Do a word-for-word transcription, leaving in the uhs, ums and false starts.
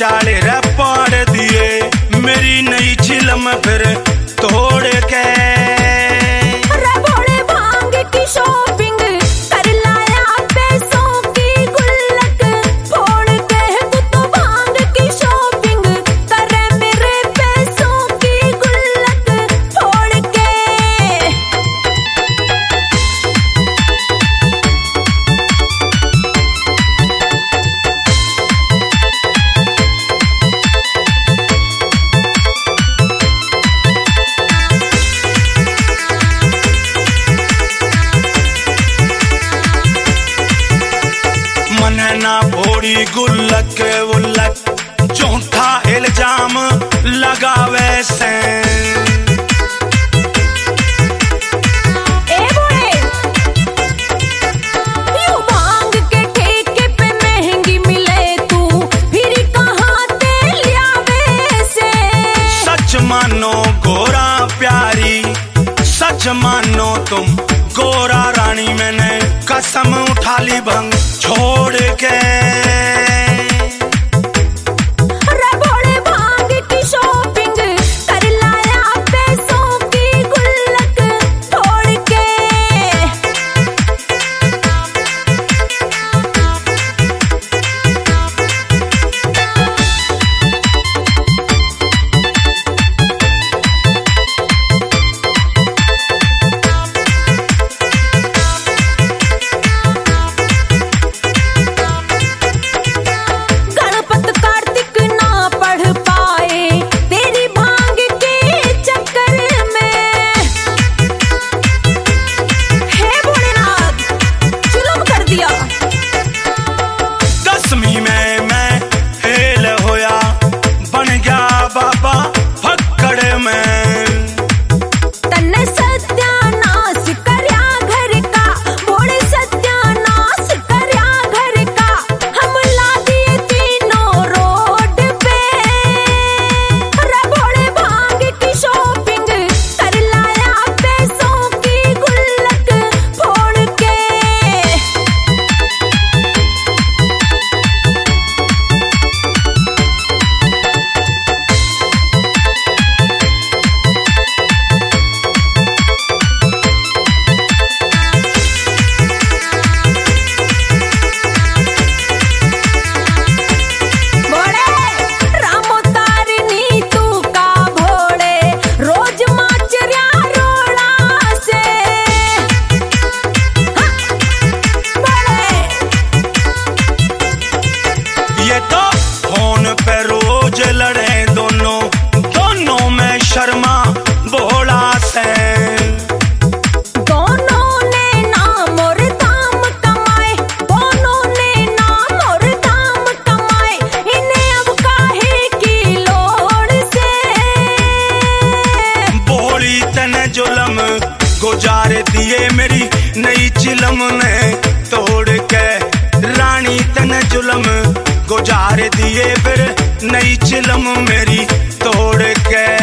चाले रे पाड़ दिए मेरी नई चिलम फिर तोड़ के। रे भोले भांग की शॉपिंग कर लाया पैसों की गुल्लक फोड़ के। तू तो भांग की शॉपिंग करे मेरे पैसों की गुल्लक फोड़ के। मन ना भोड़ी गुल्लक उल्लक झूठा इल्जाम लगावे से। ए भोले यू भांग के ठेके पे महंगी मिले तू फिर कहाँ ते लियावे से। सच मानो गोरा प्यारी सच मानो तुम गोरा रानी मैंने कसम उठा ली भंग छोड़ के। रे भोले भांग की शॉपिंग कर लाया पैसों की गुल्लक फोड़ के। गणपत कार्तिक ना पढ़ पाए तेरी भांग के चक्कर में। हे भोलेनाथ जुल्म कर दिया। दसवीं में मैं फेल होया बन गया बाबा फक्कड़ में। तन्ने सत्यानाश करया घर का भोले सत्यानाश करया घर का। हम ला दिए तीनों रोड पे। रे भोले भांग की शॉपिंग कर लाया पैसों की गुल्लक फोड़ के। भोले रामो तारिणी तू का भोले रोज माचर्या रोड़ा से। हाँ, भोले ये तो फोन पे रोज लड़े दोनों दोनों में शर्मा भोला से। दोनों ने नाम और दाम कमाए दोनों ने नाम और दाम कमाए। इन्हें अब काहे की लोड़ से। बोली तने जुलम गुजार दिए मेरी नई चिलम ने तोड़ के। रानी तने जुलम गुजार दिए फिर नई चिलम मेरी तोड़ के।